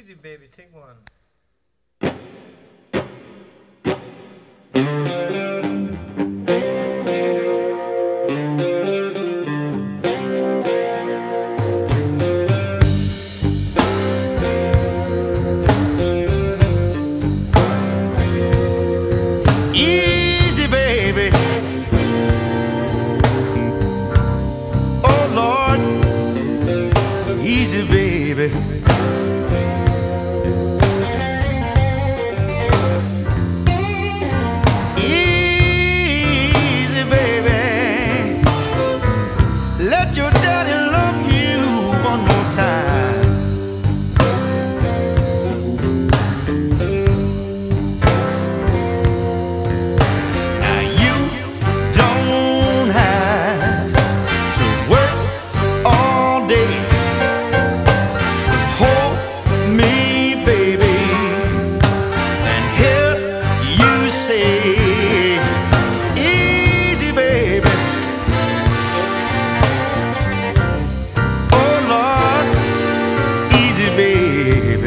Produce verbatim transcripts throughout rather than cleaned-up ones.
Easy, baby, take one. Easy, baby. Oh, Lord. Easy, baby. Easy, baby. Let your daddy love you one more time. Now you don't have to work all day. Just hold me, baby, and hear you say, easy, baby. Oh, Lord, easy, baby.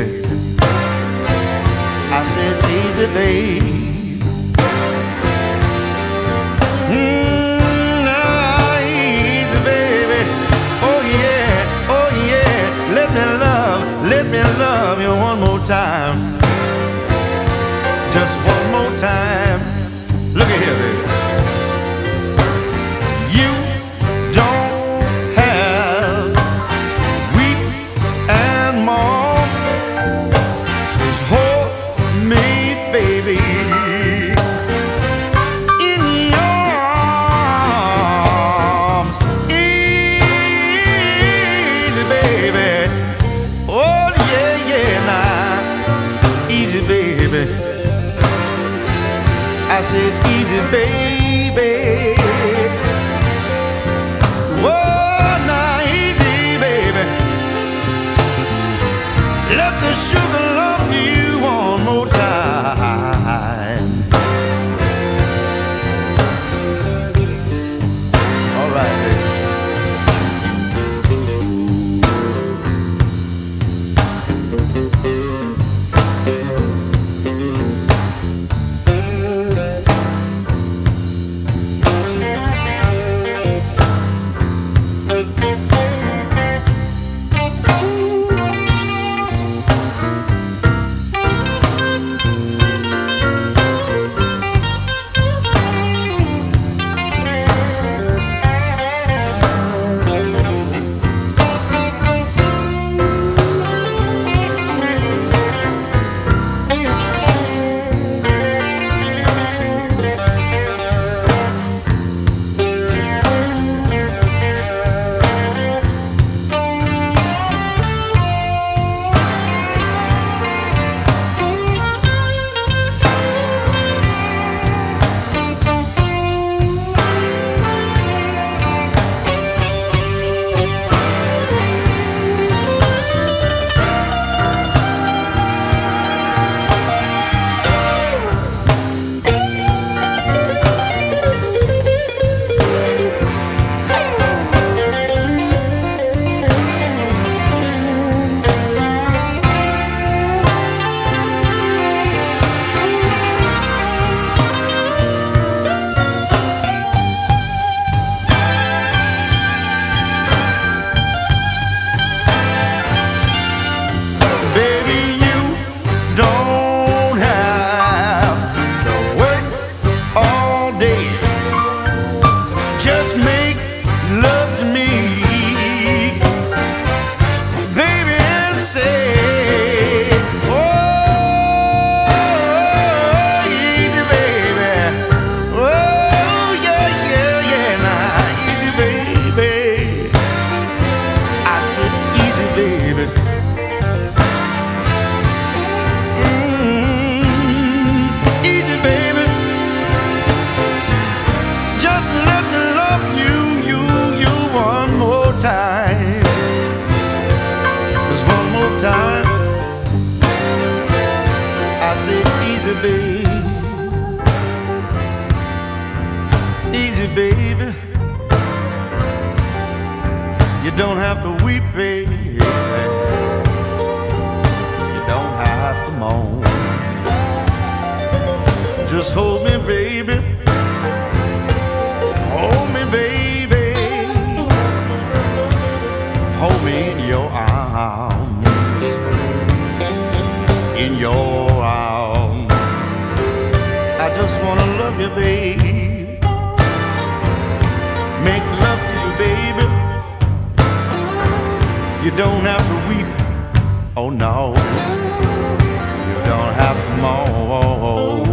I said, easy, baby. Mm, nah, easy, baby. Oh, yeah, oh, yeah. Let me love, let me love you one more time. Just one more time. Look at here, baby. You don't have to weep and mourn. Just hold me, baby, in your arms. Easy, baby. Oh, yeah, yeah, now. Easy, baby. I said, easy, baby. Oh, now, easy, baby. Let the sugar love you one more time. All right, baby. Baby, you don't have to work all day. Just make love to me, baby, and say, oh, easy, baby. Oh, yeah, yeah, yeah, now, easy, baby. I said, easy, baby. Easy, baby. Just let me love you, you, you one more time. Just one more time. I say, easy, baby. Easy, baby. You don't have to weep, baby. You come on. Just hold me, baby. Hold me, baby. Hold me in your arms. In your arms. I just wanna love you, baby. Make love to you, baby. You don't have to weep. Oh no. You don't have to mourn.